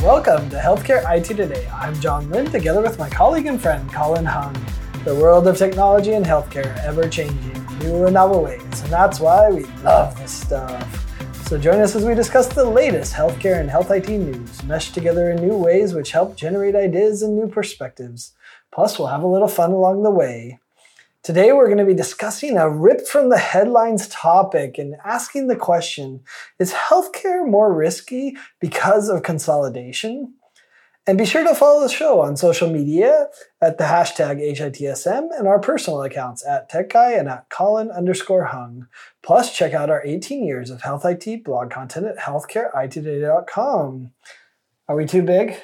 Welcome to Healthcare IT Today. I'm John Lynn, together with my colleague and friend, Colin Hung. The world of technology and healthcare ever-changing, new and novel ways, and that's why we love this stuff. So join us as we discuss the latest healthcare and health IT news, meshed together in new ways which help generate ideas and new perspectives. Plus, we'll have a little fun along the way. Today, we're going to be discussing a ripped from the headlines topic and asking the question, is healthcare more risky because of consolidation? And be sure to follow the show on social media at the hashtag HITSM and our personal accounts at TechGuy and at Colin_Hung. Plus, check out our 18 years of health IT blog content at healthcareittoday.com. Are we too big?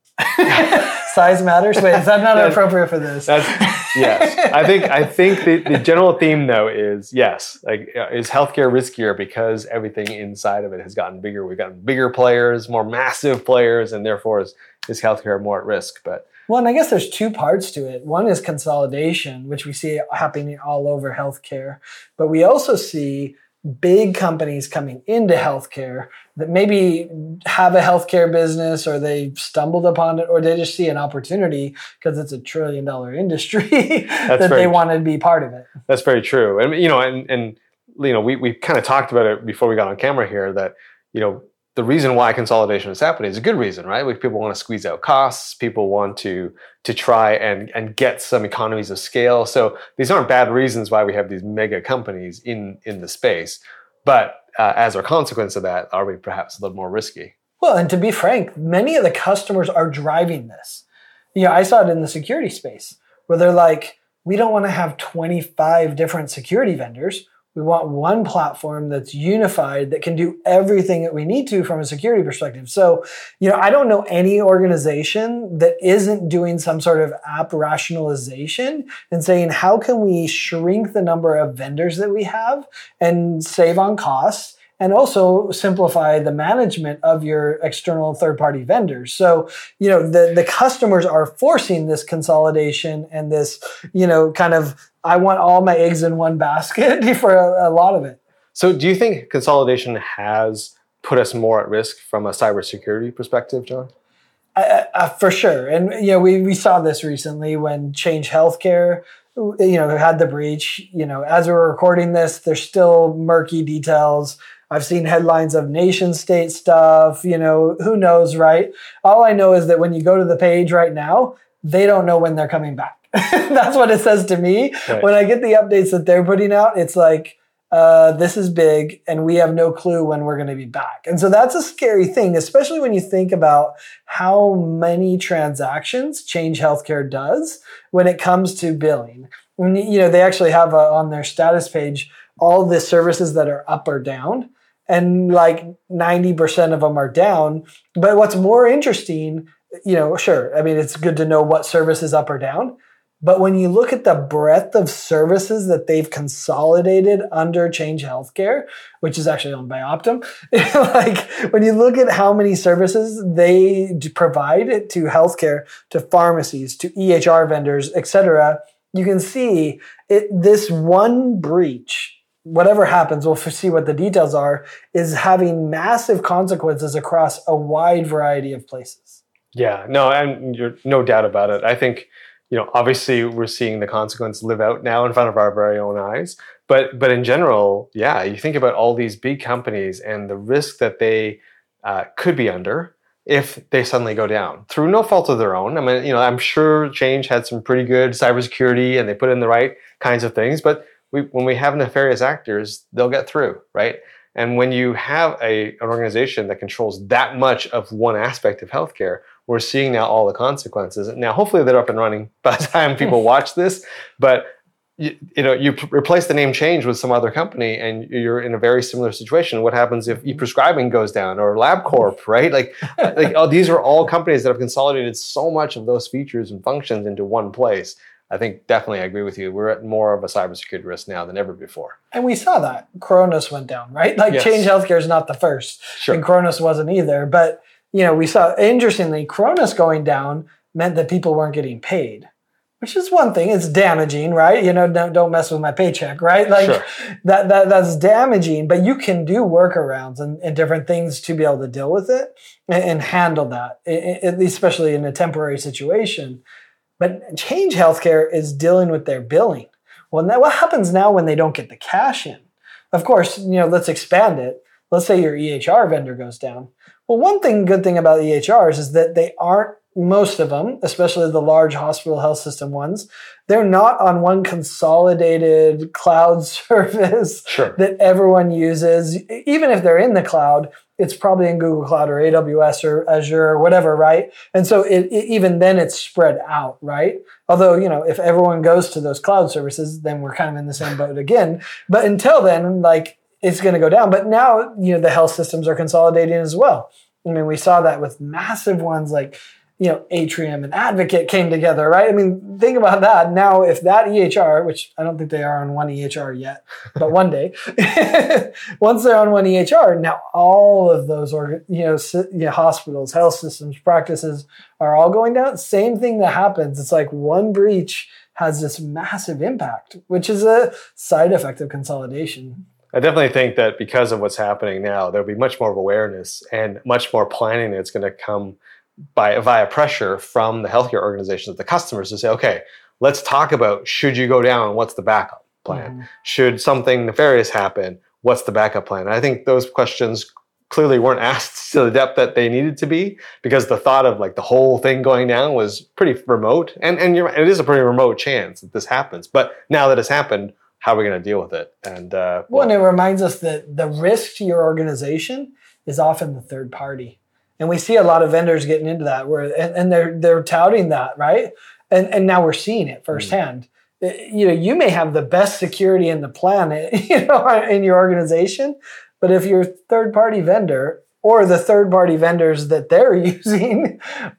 Size matters? Wait, is that not appropriate for this? Yes. I think the general theme, though, is yes. Is healthcare riskier because everything inside of it has gotten bigger? We've gotten bigger players, more massive players, and therefore is healthcare more at risk? Well, and I guess there's two parts to it. One is consolidation, which we see happening all over healthcare. But we also see big companies coming into healthcare that maybe have a healthcare business, or they stumbled upon it, or they just see an opportunity because it's $1 trillion industry that they want to be part of it. That's very true. And we kind of talked about it before we got on camera here that, the reason why consolidation is happening is a good reason, right? People want to squeeze out costs. People want to try and get some economies of scale. So these aren't bad reasons why we have these mega companies in the space. But as a consequence of that, are we perhaps a little more risky? Well, and to be frank, many of the customers are driving this. I saw it in the security space where they're like, we don't want to have 25 different security vendors. We want one platform that's unified that can do everything that we need to from a security perspective. So, I don't know any organization that isn't doing some sort of app rationalization and saying, how can we shrink the number of vendors that we have and save on costs, and also simplify the management of your external third-party vendors. So, the customers are forcing this consolidation and this, kind of, I want all my eggs in one basket for a lot of it. So do you think consolidation has put us more at risk from a cybersecurity perspective, John? For sure. And, we saw this recently when Change Healthcare, had the breach. As we're recording this, there's still murky details. I've seen headlines of nation state stuff, who knows, right? All I know is that when you go to the page right now, they don't know when they're coming back. That's what it says to me. Right. When I get the updates that they're putting out, it's like, this is big and we have no clue when we're going to be back. And so that's a scary thing, especially when you think about how many transactions Change Healthcare does when it comes to billing. They actually have on their status page all the services that are up or down. And like 90% of them are down. But what's more interesting, sure, it's good to know what service is up or down. But when you look at the breadth of services that they've consolidated under Change Healthcare, which is actually owned by Optum, when you look at how many services they provide to healthcare, to pharmacies, to EHR vendors, etc., you can see this one breach, whatever happens, we'll see what the details are, is having massive consequences across a wide variety of places. Yeah, no, and you're no doubt about it. I think, obviously we're seeing the consequence live out now in front of our very own eyes. But in general, yeah, you think about all these big companies and the risk that they could be under if they suddenly go down through no fault of their own. I'm sure Change had some pretty good cybersecurity and they put in the right kinds of things, but when we have nefarious actors, they'll get through, right? And when you have an organization that controls that much of one aspect of healthcare, we're seeing now all the consequences. Now, hopefully they're up and running by the time people watch this, but you replace the name Change with some other company and you're in a very similar situation. What happens if e-prescribing goes down, or LabCorp, right? These are all companies that have consolidated so much of those features and functions into one place. I think definitely I agree with you. We're at more of a cybersecurity risk now than ever before. And we saw that. Kronos went down, right? Yes. Change Healthcare is not the first. Sure. And Kronos wasn't either. But, we saw, interestingly, Kronos going down meant that people weren't getting paid. which is one thing. It's damaging, right? Don't mess with my paycheck, right? Like Sure. that's damaging, but you can do workarounds and different things to be able to deal with it and handle that, at least especially in a temporary situation. But Change Healthcare is dealing with their billing. Well, now what happens now when they don't get the cash in? Of course, let's expand it. Let's say your EHR vendor goes down. Well, good thing about EHRs is that they aren't, most of them, especially the large hospital health system ones, they're not on one consolidated cloud service Sure. that everyone uses. Even if they're in the cloud, it's probably in Google Cloud or AWS or Azure or whatever, right? And so even then it's spread out, right? Although, if everyone goes to those cloud services, then we're kind of in the same boat again. But until then, it's going to go down. But now, the health systems are consolidating as well. I mean, we saw that with massive ones like, Atrium and Advocate came together, right? I mean, think about that. Now, if that EHR, which I don't think they are on one EHR yet, but one day, once they're on one EHR, now all of those hospitals, health systems, practices are all going down. Same thing that happens. It's like one breach has this massive impact, which is a side effect of consolidation. I definitely think that because of what's happening now, there'll be much more of awareness and much more planning that's going to come via pressure from the healthcare organizations, the customers, to say, okay, let's talk about, should you go down, what's the backup plan? Mm-hmm. Should something nefarious happen, what's the backup plan? And I think those questions clearly weren't asked to the depth that they needed to be, because the thought of the whole thing going down was pretty remote. And it is a pretty remote chance that this happens. But now that it's happened, how are we going to deal with it? And and it reminds us that the risk to your organization is often the third party. And we see a lot of vendors getting into that, and they're touting that, right? And now we're seeing it firsthand. You may have the best security in the planet, in your organization, but if your third-party vendor or the third-party vendors that they're using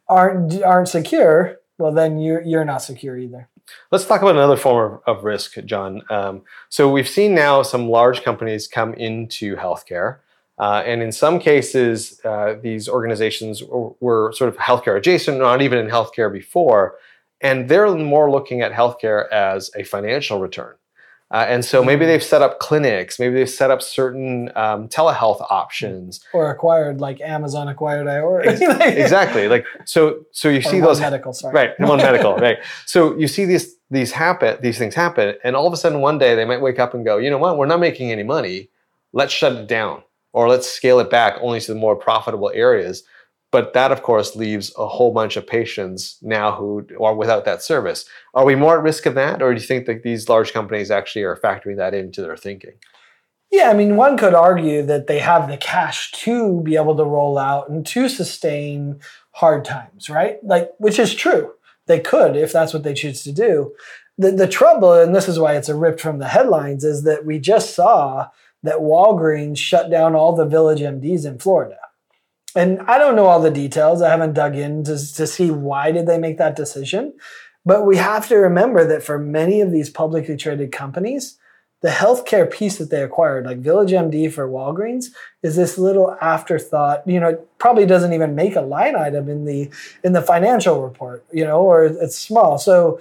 aren't secure, well, then you're not secure either. Let's talk about another form of risk, John. So we've seen now some large companies come into healthcare. And in some cases, these organizations were sort of healthcare adjacent, not even in healthcare before. And they're more looking at healthcare as a financial return. And so maybe they've set up clinics, maybe they've set up certain telehealth options. Or acquired, like Amazon acquired Iora. Exactly. So you see those. Medical, sorry. Right, One Medical, right. So you see these things happen, and all of a sudden one day they might wake up and go, you know what, we're not making any money, let's shut it down. Or let's scale it back only to the more profitable areas. But that, of course, leaves a whole bunch of patients now who are without that service. Are we more at risk of that? Or do you think that these large companies actually are factoring that into their thinking? Yeah, I mean, one could argue that they have the cash to be able to roll out and to sustain hard times, right? Which is true. They could, if that's what they choose to do. The trouble, and this is why it's ripped from the headlines, is that we just saw that Walgreens shut down all the Village MDs in Florida. And I don't know all the details. I haven't dug in to see why did they make that decision. But we have to remember that for many of these publicly traded companies, the healthcare piece that they acquired, like Village MD for Walgreens, is this little afterthought. It probably doesn't even make a line item in the financial report, or it's small. So,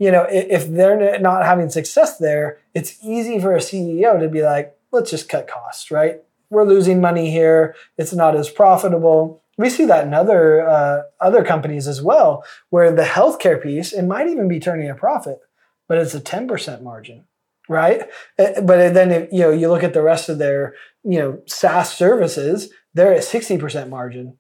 if they're not having success there, it's easy for a CEO to be like, let's just cut costs, right? We're losing money here. It's not as profitable. We see that in other companies as well, where the healthcare piece, it might even be turning a profit, but it's a 10% margin, right? But then if, you look at the rest of their SaaS services, they're at 60% margin.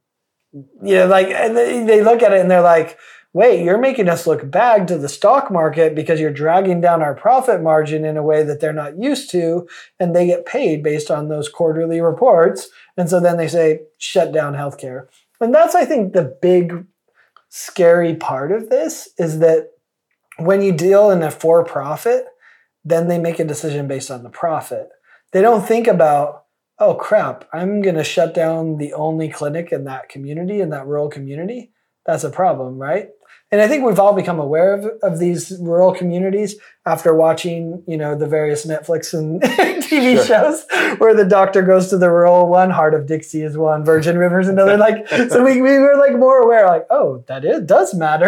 And they look at it and they're like, wait, you're making us look bad to the stock market because you're dragging down our profit margin in a way that they're not used to, and they get paid based on those quarterly reports. And so then they say, shut down healthcare. And that's, I think, the big scary part of this is that when you deal in a for-profit, then they make a decision based on the profit. They don't think about, oh crap, I'm going to shut down the only clinic in that community, in that rural community. That's a problem, right? And I think we've all become aware of these rural communities after watching, the various Netflix and TV shows where the doctor goes to the rural one, Heart of Dixie is one, Virgin River is another. So we were more aware, it does matter,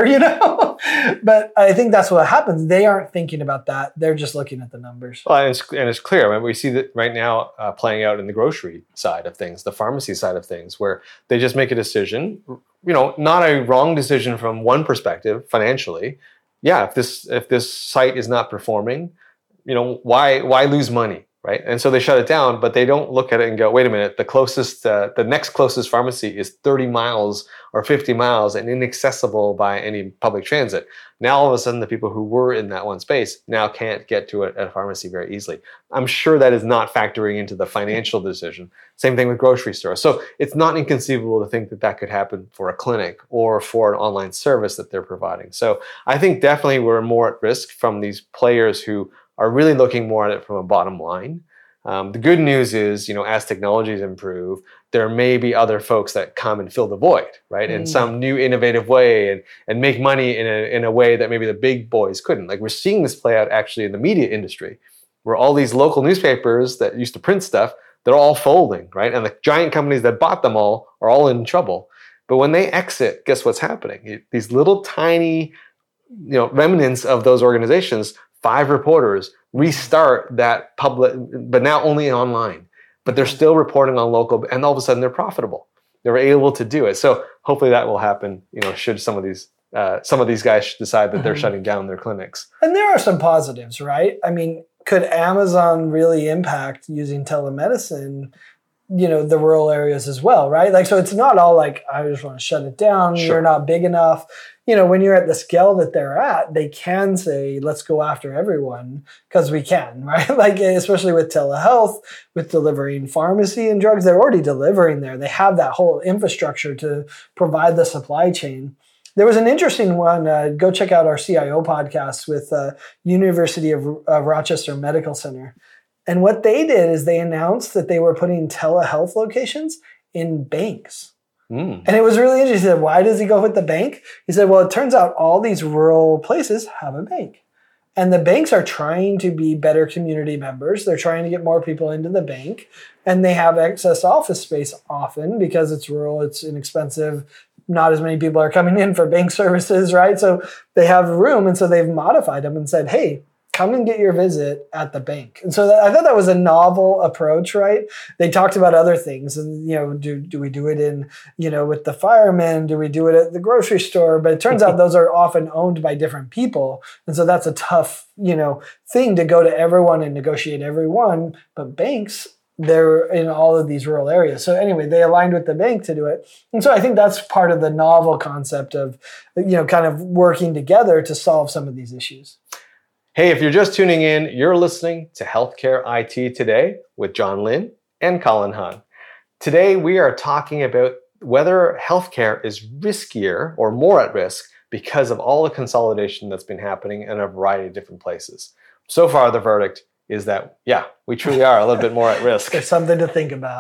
But I think that's what happens. They aren't thinking about that. They're just looking at the numbers. Well, and it's clear. I mean, we see that right now playing out in the grocery side of things, the pharmacy side of things, where they just make a decision, not a wrong decision from one perspective financially. Yeah, if this site is not performing, why lose money, right? And so they shut it down, but they don't look at it and go, wait a minute, the next closest pharmacy is 30 miles or 50 miles and inaccessible by any public transit. Now, all of a sudden, the people who were in that one space now can't get to a pharmacy very easily. I'm sure that is not factoring into the financial decision. Same thing with grocery stores. So it's not inconceivable to think that could happen for a clinic or for an online service that they're providing. So I think definitely we're more at risk from these players who are really looking more at it from a bottom line. The good news is, as technologies improve, there may be other folks that come and fill the void, right? In some new innovative way and make money in a way that maybe the big boys couldn't. Like we're seeing this play out actually in the media industry, where all these local newspapers that used to print stuff, they're all folding, right? And the giant companies that bought them all are all in trouble. But when they exit, guess what's happening? These little tiny, remnants of those organizations, 5 reporters, restart that public, but now only online. But they're still reporting on local, and all of a sudden they're profitable. They're able to do it. So hopefully that will happen. Should some of these guys decide that they're shutting down their clinics. And there are some positives, right? I mean, could Amazon really impact using telemedicine? The rural areas as well, right? So it's not all like, I just want to shut it down. Sure. You're not big enough. When you're at the scale that they're at, they can say, let's go after everyone because we can, right? Especially with telehealth, with delivering pharmacy and drugs, they're already delivering there. They have that whole infrastructure to provide the supply chain. There was an interesting one. Go check out our CIO podcast with University of Rochester Medical Center. And what they did is they announced that they were putting telehealth locations in banks. And it was really interesting. He said, why does he go with the bank? He said, well, it turns out all these rural places have a bank. And the banks are trying to be better community members. They're trying to get more people into the bank. And they have excess office space often because it's rural, it's inexpensive. Not as many people are coming in for bank services, right? So they have room. And so they've modified them and said, hey, come and get your visit at the bank. And so I thought that was a novel approach, right? They talked about other things. And, do we do it in, with the firemen? Do we do it at the grocery store? But it turns out those are often owned by different people. And so that's a tough, thing to go to everyone and negotiate everyone. But banks, they're in all of these rural areas. So anyway, they aligned with the bank to do it. And so I think that's part of the novel concept of, kind of working together to solve some of these issues. Hey, if you're just tuning in, you're listening to Healthcare IT Today with John Lynn and Colin Hahn. Today, we are talking about whether healthcare is riskier or more at risk because of all the consolidation that's been happening in a variety of different places. So far, the verdict is that, yeah, we truly are a little bit more at risk. It's something to think about.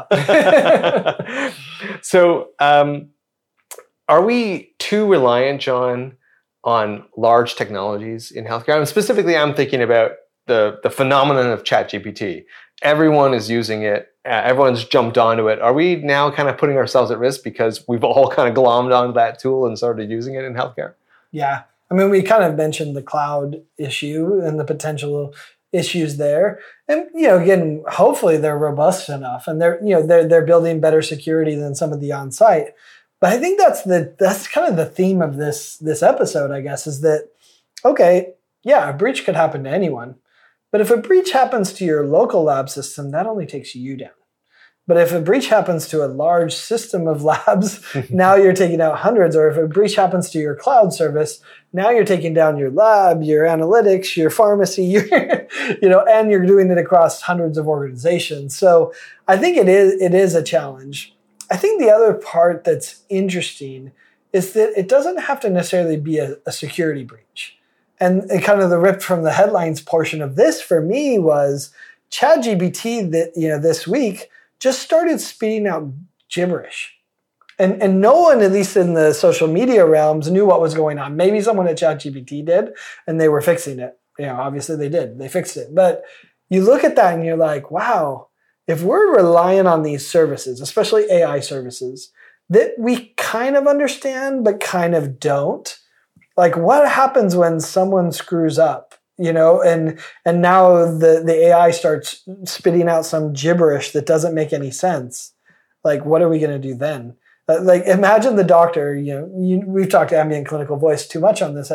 So, are we too reliant, John, on large technologies in healthcare? Specifically, I'm thinking about the phenomenon of ChatGPT. Everyone is using it. Everyone's jumped onto it. Are we now kind of putting ourselves at risk because we've all kind of glommed onto that tool and started using it in healthcare? Yeah. I mean, we kind of mentioned the cloud issue and the potential issues there. And, again, hopefully they're robust enough and they're building better security than some of the on-site. But I think that's kind of the theme of this episode, I guess, is that, okay, yeah, a breach could happen to anyone. But if a breach happens to your local lab system, that only takes you down. But if a breach happens to a large system of labs, now you're taking out hundreds. Or if a breach happens to your cloud service, now you're taking down your lab, your analytics, your pharmacy, and you're doing it across hundreds of organizations. So I think it is a challenge. I think the other part that's interesting is that it doesn't have to necessarily be a security breach. And kind of the ripped from the headlines portion of this for me was ChatGPT that, this week just started spitting out gibberish. And no one, at least in the social media realms, knew what was going on. Maybe someone at ChatGPT did, and they were fixing it. Obviously they did. They fixed it. But you look at that and you're like, wow, if we're relying on these services, especially AI services, that we kind of understand but kind of don't, like what happens when someone screws up? And now the AI starts spitting out some gibberish that doesn't make any sense. Like, what are we going to do then? Like, imagine the doctor. We've talked ambient clinical voice too much on this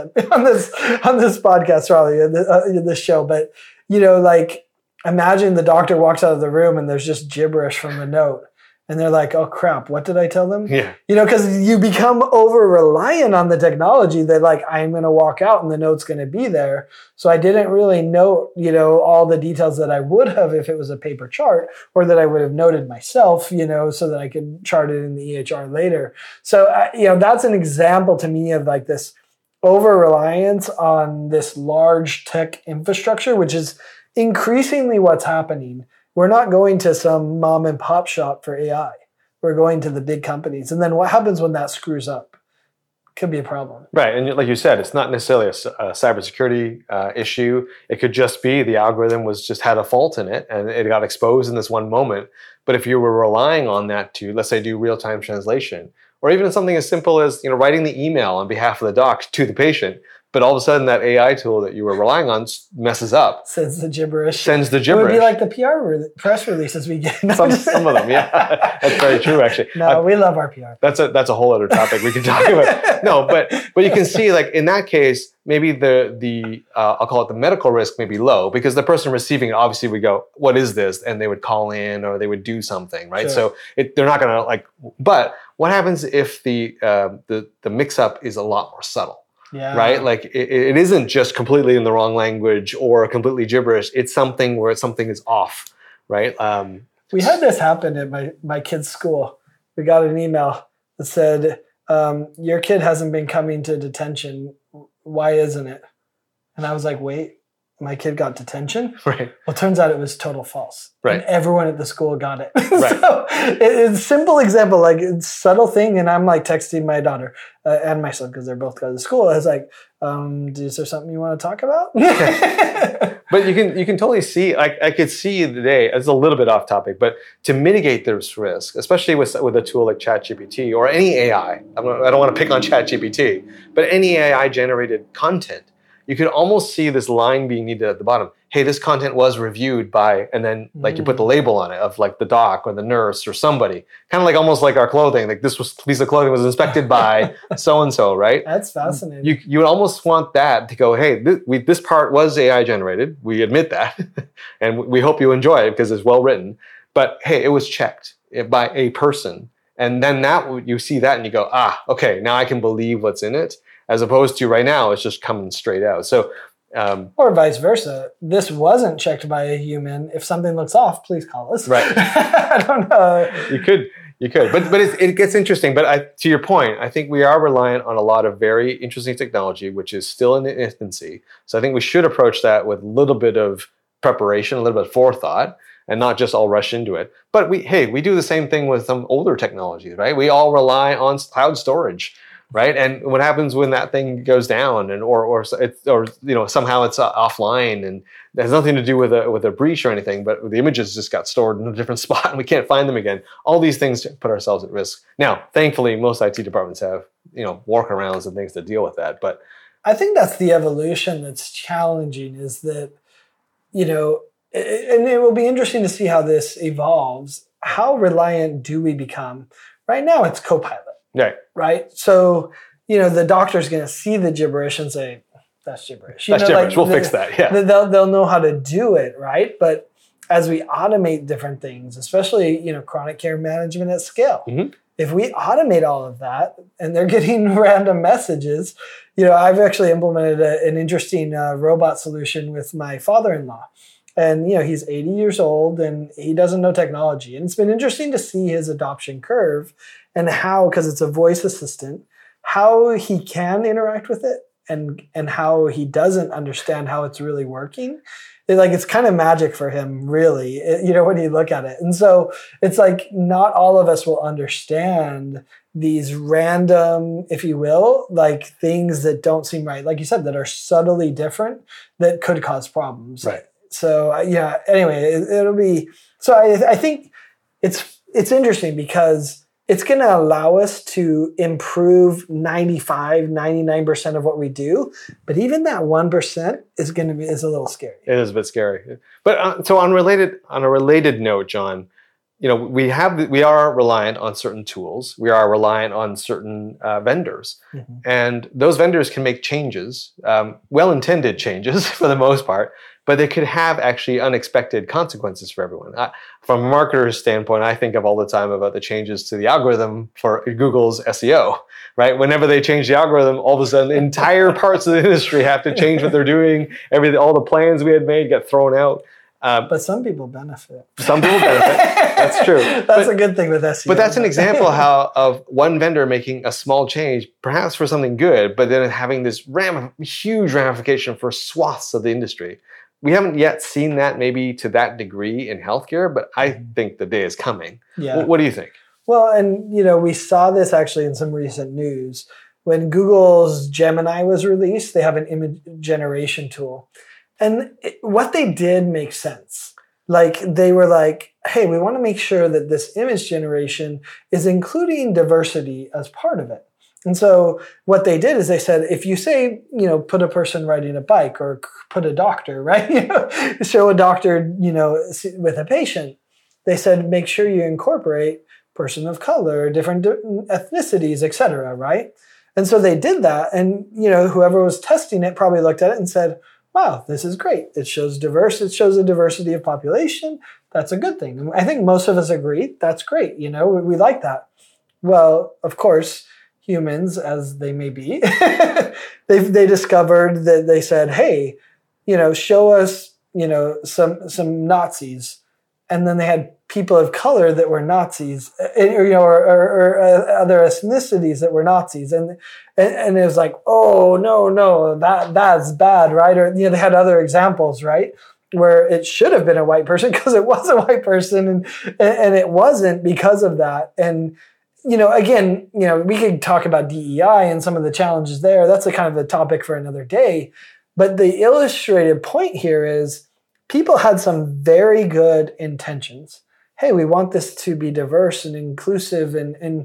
podcast, probably in this show. But like, imagine the doctor walks out of the room and there's just gibberish from the note. And they're like, oh crap, what did I tell them? Yeah. Because you become over reliant on the technology that like, I'm going to walk out and the note's going to be there. So I didn't really note, all the details that I would have if it was a paper chart, or that I would have noted myself, so that I could chart it in the EHR later. So, that's an example to me of like this over reliance on this large tech infrastructure, which is increasingly what's happening. We're not going to some mom and pop shop for AI. We're going to the big companies. And then what happens when that screws up? Could be a problem. Right. And like you said, it's not necessarily a cybersecurity issue. It could just be the algorithm just had a fault in it and it got exposed in this one moment. But if you were relying on that to, let's say, do real-time translation, or even something as simple as writing the email on behalf of the doc to the patient, but all of a sudden that AI tool that you were relying on messes up. Sends the gibberish. It would be like the PR press releases we get. Some of them, yeah. That's very true, actually. No, we love our PR. That's a whole other topic we can talk about. No, but you can see, like in that case, maybe the I'll call it the medical risk may be low, because the person receiving it obviously would go, what is this? And they would call in or they would do something, right? Sure. So they're not going to but what happens if the mix-up is a lot more subtle? Yeah. Right? Like it isn't just completely in the wrong language or completely gibberish. It's something where something is off, right? We had this happen at my kid's school. We got an email that said, your kid hasn't been coming to detention. Why isn't it? And I was like, wait, my kid got detention? Right. Well, it turns out it was total false. Right. And everyone at the school got it. Right. So it's a simple example, like it's subtle thing. And I'm like texting my daughter and my son, because they're both going to school. I was like, is there something you want to talk about? But you can totally see, I could see today, it's a little bit off topic, but to mitigate this risk, especially with a tool like ChatGPT or any AI, I don't want to pick on ChatGPT, but any AI generated content, you could almost see this line being needed at the bottom. Hey, this content was reviewed by, and then like you put the label on it of like the doc or the nurse or somebody, kind of like almost like our clothing. Like this piece of clothing was inspected by so-and-so, right? That's fascinating. You would almost want that to go, hey, this part was AI generated. We admit that. And we hope you enjoy it because it's well written. But hey, it was checked by a person. And then you see that and you go, okay, now I can believe what's in it. As opposed to right now, it's just coming straight out. So, or vice versa. This wasn't checked by a human. If something looks off, please call us. Right. I don't know. You could, but it gets interesting. But to your point, I think we are reliant on a lot of very interesting technology, which is still in the infancy. So I think we should approach that with a little bit of preparation, a little bit of forethought, and not just all rush into it. But we do the same thing with some older technologies, right? We all rely on cloud storage. Right, and what happens when that thing goes down, and or somehow it's offline, and it has nothing to do with a breach or anything, but the images just got stored in a different spot, and we can't find them again. All these things put ourselves at risk. Now, thankfully, most IT departments have workarounds and things to deal with that. But I think that's the evolution that's challenging. Is that and it will be interesting to see how this evolves. How reliant do we become? Right now, it's Copilot. Right. So, the doctor's going to see the gibberish and say, that's gibberish. That's gibberish. We'll fix that. Yeah. They'll know how to do it. Right. But as we automate different things, especially, chronic care management at scale, if we automate all of that and they're getting random messages, I've actually implemented an interesting robot solution with my father-in-law. And, he's 80 years old and he doesn't know technology. And it's been interesting to see his adoption curve and how, because it's a voice assistant, how he can interact with it and how he doesn't understand how it's really working. It's kind of magic for him, really, when you look at it. And so it's like not all of us will understand these random, if you will, like things that don't seem right, like you said, that are subtly different that could cause problems. Right. So yeah. Anyway, it'll be. So I think it's interesting because it's going to allow us to improve 95, 99% of what we do. But even that 1% is a little scary. It is a bit scary. But so on a related note, John, we are reliant on certain tools. We are reliant on certain vendors. Mm-hmm. And those vendors can make changes, well-intended changes for the most part, but they could have actually unexpected consequences for everyone. From a marketer's standpoint, I think of all the time about the changes to the algorithm for Google's SEO, right? Whenever they change the algorithm, all of a sudden entire parts of the industry have to change what they're doing. All the plans we had made get thrown out. But some people benefit. Some people benefit. That's true. That's a good thing with SEO. But that's an example of one vendor making a small change, perhaps for something good, but then having this huge ramification for swaths of the industry. We haven't yet seen that maybe to that degree in healthcare, but I think the day is coming. Yeah. What do you think? Well, and we saw this actually in some recent news. When Google's Gemini was released, they have an image generation tool. And what they did makes sense. Like they were like, hey, we want to make sure that this image generation is including diversity as part of it. And so what they did is they said, if you say, put a person riding a bike or put a doctor, right? Show a doctor, with a patient, they said, make sure you incorporate person of color, different ethnicities, et cetera, right? And so they did that. And, whoever was testing it probably looked at it and said, wow, this is great. It shows a diversity of population. That's a good thing. And I think most of us agree that's great. We like that. Well, of course, humans, as they may be, they discovered that they said, hey, show us, some Nazis. And then they had people of color that were Nazis, or other ethnicities that were Nazis. And it was like, oh, no, that's bad, right? Or, they had other examples, right? Where it should have been a white person because it was a white person and it wasn't because of that. And, again, we could talk about DEI and some of the challenges there. That's a kind of a topic for another day. But the illustrated point here is people had some very good intentions. Hey, we want this to be diverse and inclusive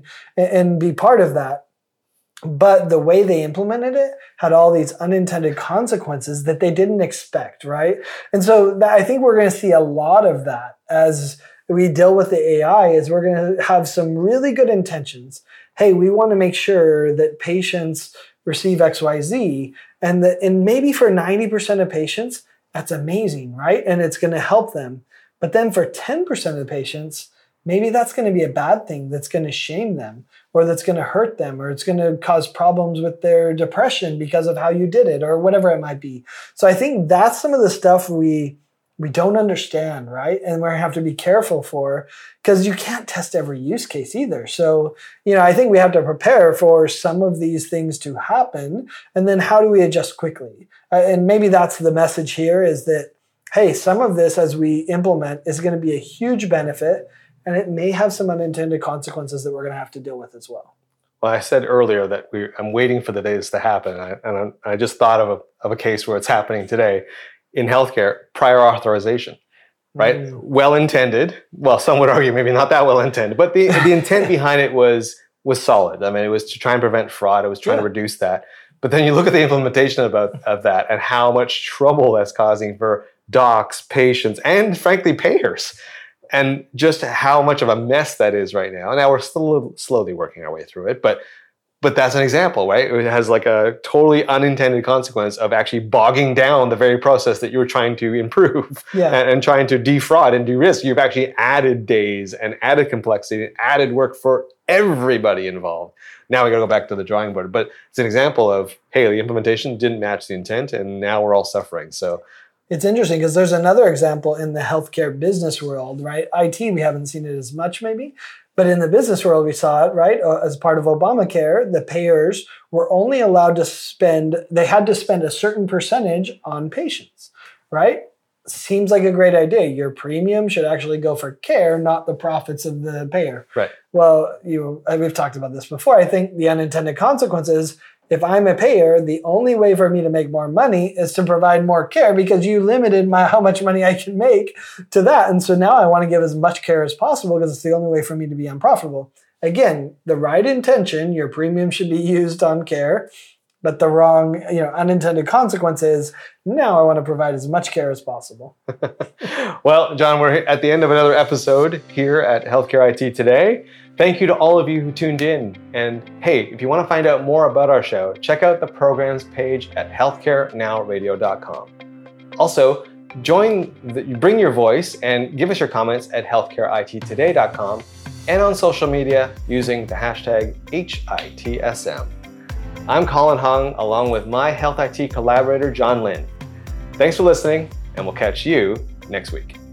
and be part of that. But the way they implemented it had all these unintended consequences that they didn't expect, right? And so I think we're going to see a lot of that as we deal with the AI, is we're going to have some really good intentions. Hey, we want to make sure that patients receive XYZ, and maybe for 90% of patients, that's amazing, right? And it's going to help them. But then for 10% of the patients, maybe that's going to be a bad thing that's going to shame them, or that's going to hurt them, or it's going to cause problems with their depression because of how you did it, or whatever it might be. So I think that's some of the stuff we don't understand, right? And we're going to have to be careful for, because you can't test every use case either. So, I think we have to prepare for some of these things to happen. And then how do we adjust quickly? And maybe that's the message here, is that, hey, some of this as we implement is going to be a huge benefit, and it may have some unintended consequences that we're going to have to deal with as well. Well, I said earlier that I'm waiting for the days to happen. And I just thought of a case where it's happening today. In healthcare, prior authorization, right? Well-intended. Well, some would argue maybe not that well-intended, but the intent behind it was solid. I mean, it was to try and prevent fraud. It was trying to reduce that. But then you look at the implementation of that and how much trouble that's causing for docs, patients, and frankly, payers, and just how much of a mess that is right now. Now we're still slowly working our way through it, but that's an example, right? It has like a totally unintended consequence of actually bogging down the very process that you were trying to improve and trying to defraud and de-risk. You've actually added days and added complexity and added work for everybody involved. Now we got to go back to the drawing board. But it's an example of, hey, the implementation didn't match the intent, and now we're all suffering. So it's interesting because there's another example in the healthcare business world, right? IT, we haven't seen it as much maybe. But in the business world, we saw it, right? As part of Obamacare, the payers were only allowed to they had to spend a certain percentage on patients, right? Seems like a great idea. Your premium should actually go for care, not the profits of the payer. Right. Well, we've talked about this before. I think the unintended consequence is, if I'm a payer, the only way for me to make more money is to provide more care, because you limited how much money I can make to that. And so now I want to give as much care as possible because it's the only way for me to be unprofitable. Again, the right intention, your premium should be used on care, but the wrong, unintended consequence is, now I want to provide as much care as possible. Well, John, we're at the end of another episode here at Healthcare IT Today. Thank you to all of you who tuned in. And hey, if you want to find out more about our show, check out the programs page at healthcarenowradio.com. Also, bring your voice and give us your comments at healthcareittoday.com and on social media using the hashtag HITSM. I'm Colin Hung, along with my Health IT collaborator, John Lin. Thanks for listening, and we'll catch you next week.